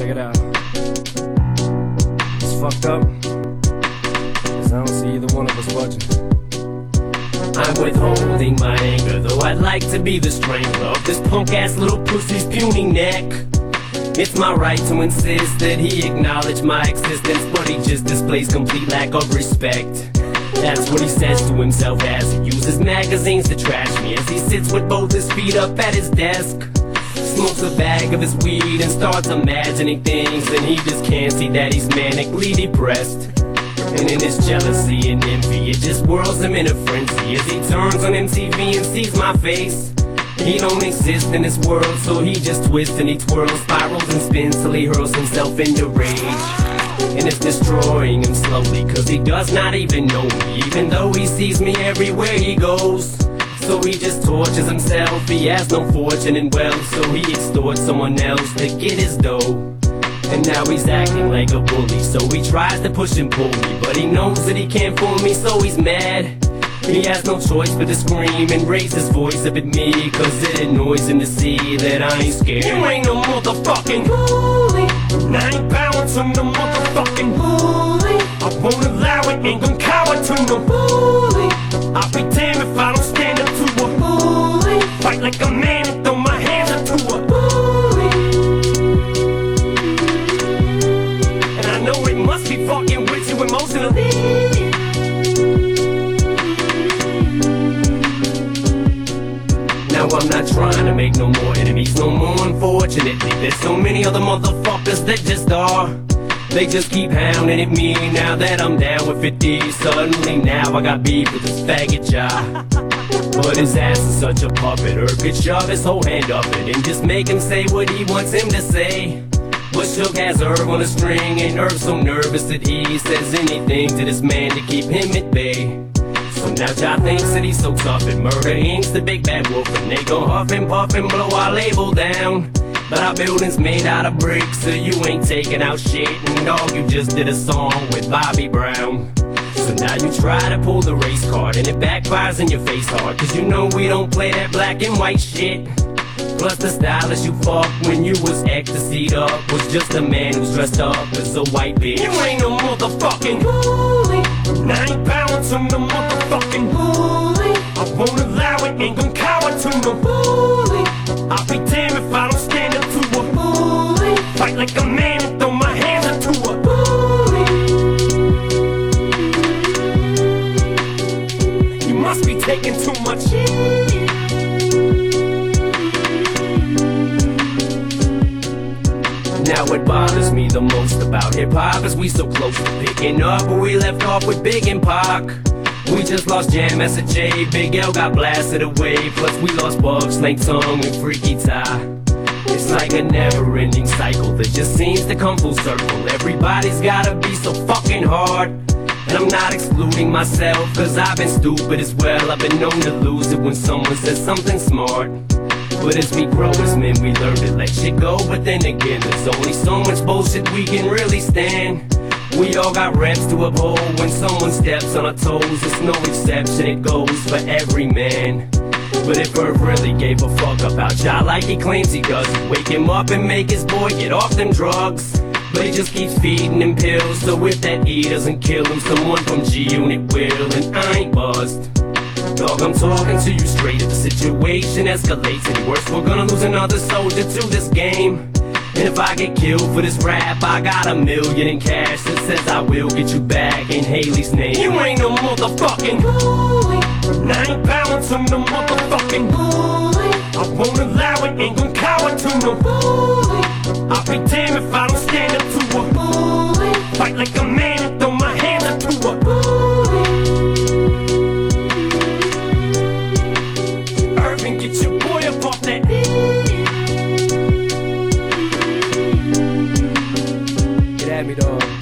Check it out. It's fucked up, 'cause I don't see either one of us budging. I'm withholding my anger, though I'd like to be the strangler of this punk-ass little pussy's puny neck. It's my right to insist that he acknowledge my existence, but he just displays complete lack of respect. That's what he says to himself as he uses magazines to trash me, as he sits with both his feet up at his desk, smokes a bag of his weed and starts imagining things, and he just can't see that he's manically depressed. And in his jealousy and envy, it just whirls him in a frenzy as he turns on MTV and sees my face. He don't exist in this world, so he just twists and he twirls, spirals and spins till he hurls himself into rage. And it's destroying him slowly, 'cause he does not even know me, even though he sees me everywhere he goes. So he just tortures himself, he has no fortune and wealth, so he extorts someone else to get his dough. And now he's acting like a bully, so he tries to push and pull me, but he knows that he can't fool me, so he's mad. He has no choice but to scream and raise his voice up at me, 'cause it annoys him to see that I ain't scared. You ain't no motherfucking bully, 9 pounds on the motherfucking bully. I won't allow it, ain't gon' cower to no bully. I'll be damned if I don't stand up to a bully. Fight like a man and throw my hands up to a bully. And I know it must be fucking with you emotionally. Now I'm not trying to make no more enemies no more, unfortunately. There's so many other motherfuckers that just are. They just keep hounding at me now that I'm down with 50. Suddenly now I got beef with this faggot jaw. But his ass is such a puppet, Herb could shove his whole hand up it and just make him say what he wants him to say. But Shook has Herb on a string, and Herb's so nervous that he says anything to this man to keep him at bay. So now Ja thinks that he's so tough and Murder Inc.'s the big bad wolf, and they gon' huff and puff and blow our label down. But our building's made out of bricks, so you ain't taking out shit, and dog, you just did a song with Bobby Brown. So now you try to pull the race card, and it backfires in your face hard, 'cause you know we don't play that black and white shit. Plus the stylist you fucked when you was ecstasied up was just a man who's dressed up as a white bitch. You ain't no motherfucking bully, 9 pounds on the motherfucking bully. I won't allow it, ain't gon' cower to no bully. I'll be damned if I don't stand up to a bully. Fight like a man and throw my hands up to a bully. You must be taking too much heat. Now what bothers me the most about hip-hop is we so close to picking up where we left off with Big and Pac. We just lost Jam S.J, Big L got blasted away, plus we lost Bug, Snake Tongue, and Freaky Ty. It's like a never-ending cycle that just seems to come full circle. Everybody's gotta be so fucking hard, and I'm not excluding myself, 'cause I've been stupid as well. I've been known to lose it when someone says something smart. But as we grow as men, we learn to let shit go. But then again, there's only so much bullshit we can really stand. We all got reps to uphold. When someone steps on our toes, it's no exception, it goes for every man. But if Earth really gave a fuck about Ja like he claims he does, he'd wake him up and make his boy get off them drugs. But he just keeps feeding him pills, so if that E doesn't kill him, someone from G-Unit will, and I ain't buzzed. Dog, I'm talking to you straight. If the situation escalates any worse, we're gonna lose another soldier to this game. And if I get killed for this rap, I got $1 million in cash that says I will get you back in Haley's name. You ain't no motherfucking bully, 9 pounds on the motherfucking bully. I won't allow it, ain't gon' cower to no bully. I'll be damned if I don't stand up to a bully. Fight like a man and throw my hands up to a bully. Irvin, get your boy up off that. Get at me, dog.